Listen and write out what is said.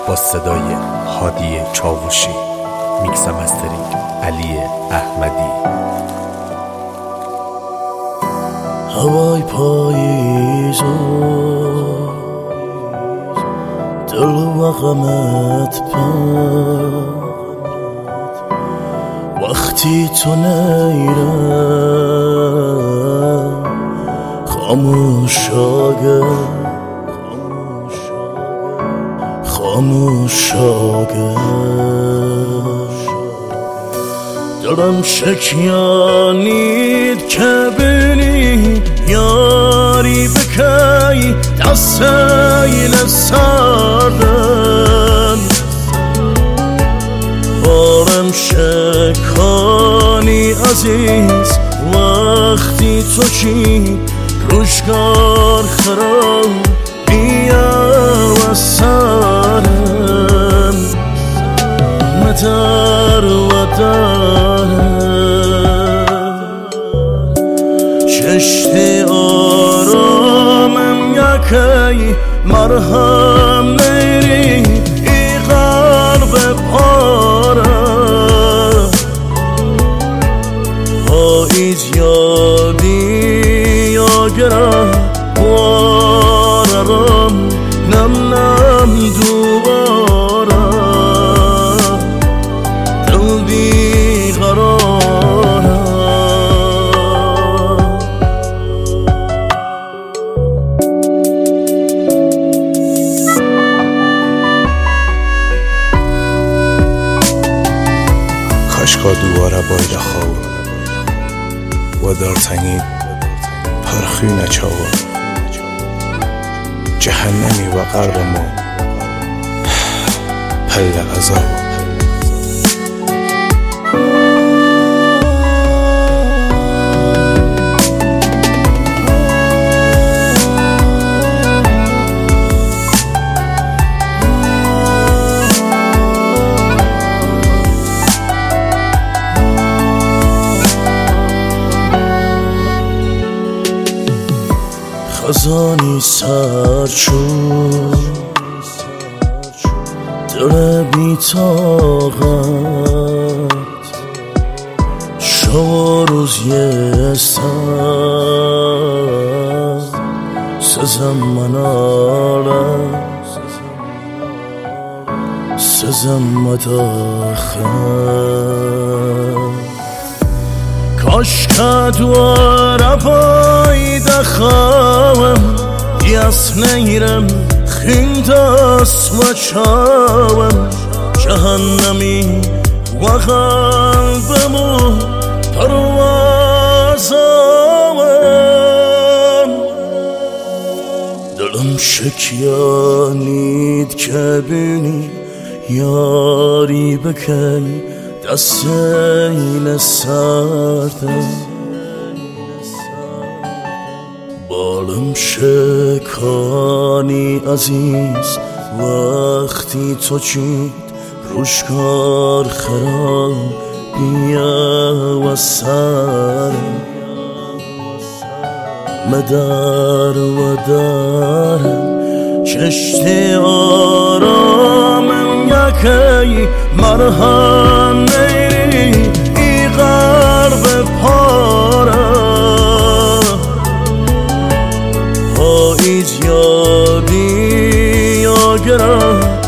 با صدای هادی چاوشی، میکس مسترینگ علی احمدی. هوای پاییزو دل و غمت پن وقتی تو نیرم خاموش آگه دلم شکیانید که بینی یاری بکی دستین سردم بارم شکانی عزیز وقتی تو چی روشگار خرام بیا و سرم مدر و درم چشتی آرامم یکی مرهم نیری ای قلب پاره پاییز یادی یا گره بارم نم دوباره دل بیقراره کاشکا دوباره باید خواب و در تنگید پرخی نچاود جهنمی و قرب ما پل عذاب خزانی سر شد دل بی طاقت شب روز یه سزم منالت سزم مداخل کاش که دواره باید خوام یاس نیرم خینداس و چاوم جهنمی و قلبمو پروازم دلم شکیانید که بینی یاری بکن دستین سردم بالم شکانی عزیز وقتی تو چید روشگار خرام بیا و سرم مدر و درم چشتی آرامم یکی مرهم نیری ای قلب پاره پاییز یادی یا گره